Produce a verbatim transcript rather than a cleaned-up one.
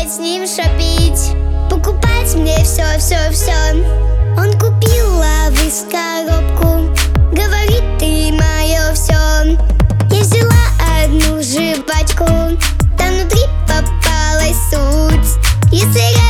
опять с ним шопить, покупать мне все-все-все. Он купил лавы с коробку, говорит, ты мое все. Я взяла одну жвачку, там внутри попалась суть. Если